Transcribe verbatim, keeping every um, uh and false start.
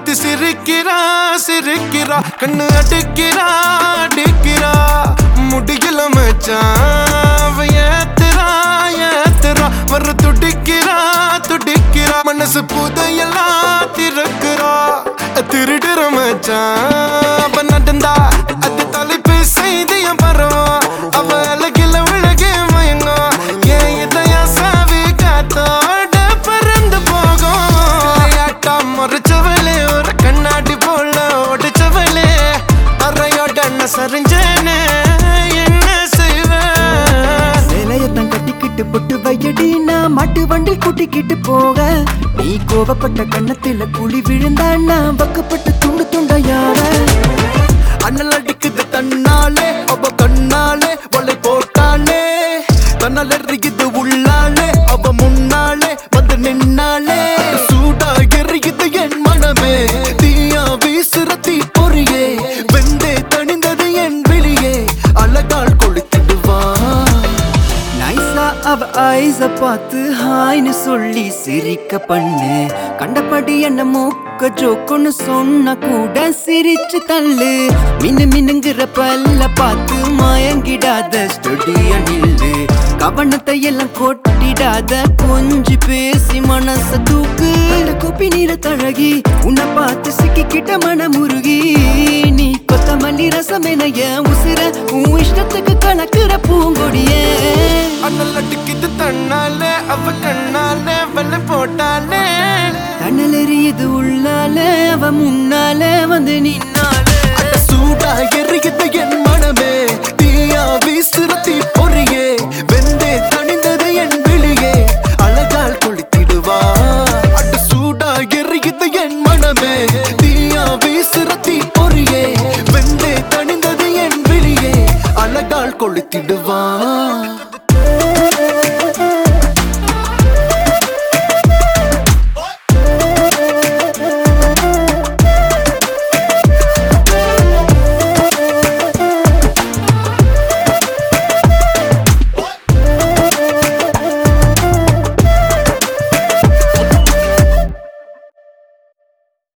பார்த்து சிரிக்கிறா சிரிக்கிறா கண்ணு அடிக்கிறா அடிக்கிறா முடியல மச்சான் ஏத்துறா ஏத்துறா வர துடிக்கிறா துடிக்கிறா மனசு புதையெல்லாம் திறக்கிறா திருடுற மச்சான் நடந்தா அது தலைப்பு செய்திய பரவும் அவ அழகில விலகி மயங்கும் ஏன் இதயம் சாவி காத்தோட பறந்து போகும் விளையாட்டா முறைச்சவளே ஒரு கண்ணாடி போல ஒடிச்சவளே அறையோட சரிஞ்சேனே என்ன செய்வேன் சேலையத்தான் கட்டிக்கிட்டு பொட்டு வையடி நான் மாட்டு வண்டி கூட்டிக்கிட்டு போக நீ கோவப்பட்ட கண்ணத்தில குழி விழுந்தா நான் வக்கப்பட்டு துண்டு துண்டையாவ அண்ணல் அடிக்குது தன்னாலே அவ கண்ணாலே வலை போட்டாலே தன்னால் எறியுது உள்ளாலே அவ முன்னாலே வந்து நின்னாலே சூடா எறியுது என் மனமே தீயா வீசுற தீ பொறியே வெந்தே தணிந்தது என் வெளியே அழகால் கொளுத்திடுவான் நைசா அவ ஐஸ பார்த்து ஹாய்னு சொல்லி சிரிக்க பண்ணு கண்டபடி என்ன மூக்க ஜோக்குன்னு சொன்ன கூட சிரிச்சு தள்ளு மின்னு மின்னுங்கிற பல்ல பார்த்து மயங்கிடாத ஸ்டுடியோ நில்லு கவனத்தை எல்லாம் கொட்டிடாத கொஞ்சி பேசி மனச தூக்கு கோப்பி நீர தழகி உன்னை பார்த்து சிக்கிக்கிட்ட மனமுருகி நீ கொத்தமல்லி ரசம் எனைய உசிர உன் இஷ்டத்துக்கு கணக்குற பூங்கொடியே அண்ணல் அடிக்குது தன்னாலே அவ கண்ணாலே வெள்ள போட்டாலே தன்னல் எறியுது உள்ளாலே அவ முன்னாலே வந்து நின்னாலே சூடா எறியுது என் மனமே தீயா வீசுற தீ பொறியே வெந்தே தணிந்தது என் வெளியே அழகால் கொளுத்திடுவா அட சூடா எறியுது என் மனமே தீயா வீசுற தீ பொறியே வெந்தே தணிந்தது என் வெளியே அழகால் கொளுத்திடுவா